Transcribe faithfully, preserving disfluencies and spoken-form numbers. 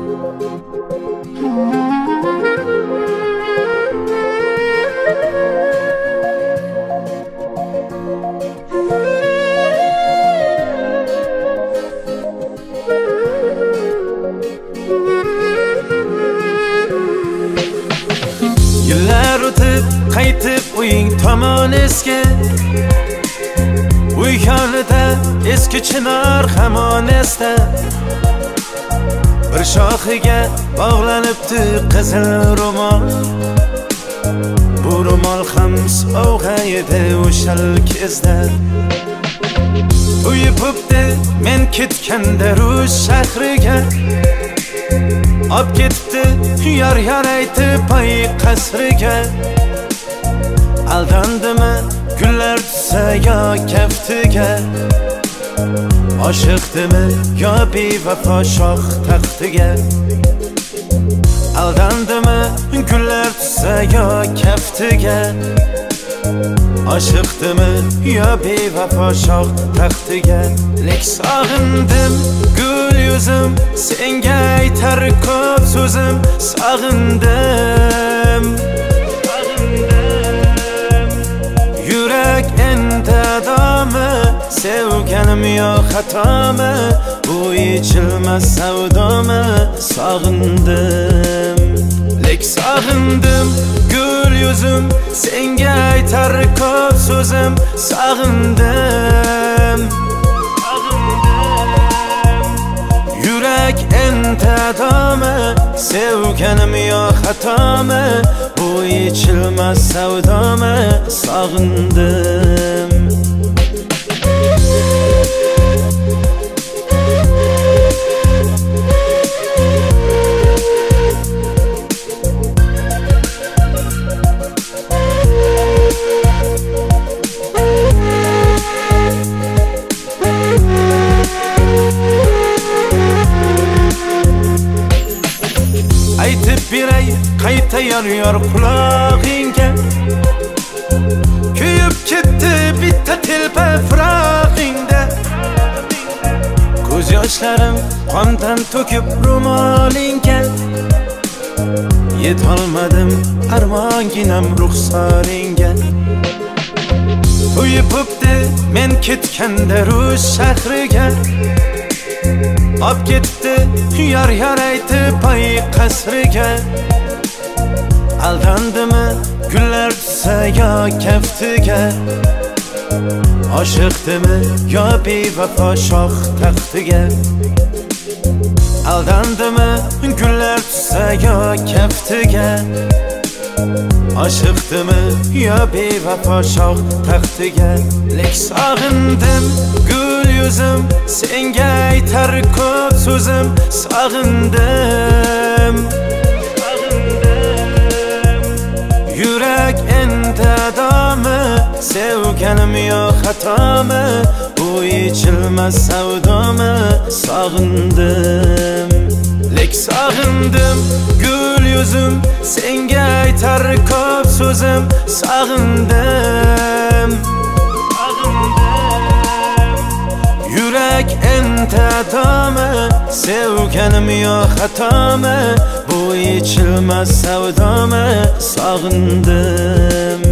Yıllar o'tib qaytib uying tomon esga, uy yonida eski chinor hamon esda. Bir shoxiga bog'lanibdi qizil ro'mol, bu ro'mol ham sovg'a edi o'shal kezda. To'yib o'pdi men ketganda Rus shahriga, ob ketibdi yar yar aytib pay qasriga. Aldandimi gullar tushsa yo kaftiga, oshiqdimi yo bevafo shoh taxtiga. Aldandimi gullar tushsa yo kaftiga, oshiqdimi yo bevafo shoh taxtiga. Lek sog'indim gul yuzim, senga aytar ko'p so'zim. Sog'indim, yurak endi adomi, sevganim yo xatomi, bu ichilmas savdomi. Sog'indim, lek sog'indim gul yuzim, senga aytar ko'p so'zim. Sog'indim, yurak endi adomi, sevganim yo xatomi, bu ichilmas savdomi. Sog'indim. Aytib beray qayta yonyor qulog'ingga, kuyib ketdi bitta telpa firog'ingda. Ko'z yoshlarim qondan to'kib ro'molingga, yetolmadim armonginam ruxsoringga. To'yib o'pdi men ketganda Rus shahriga, ob ketibdi yar yar aytib pay qasriga. Aldandimi gullar tushsa yo kaftiga, oshiqdimi yo bevafo shoh taxtiga. Aldandimi gullar tushsa yo kaftiga, oshiqdimi yo bevafo shoh taxtiga. Lek sog'indim gul yuzim, senga aytar ko'p so'zim. Sog'indim, yurak endi adomi, sevganim yo xatomi, bu ichilmas savdomi. Sog'indim, lek sog'indim gul yuzim, senga aytar ko'p so'zim. Sog'indim, yurak endi adomi, sevganim yo xatomi, bu ichilmas savdomi. Sog'indim.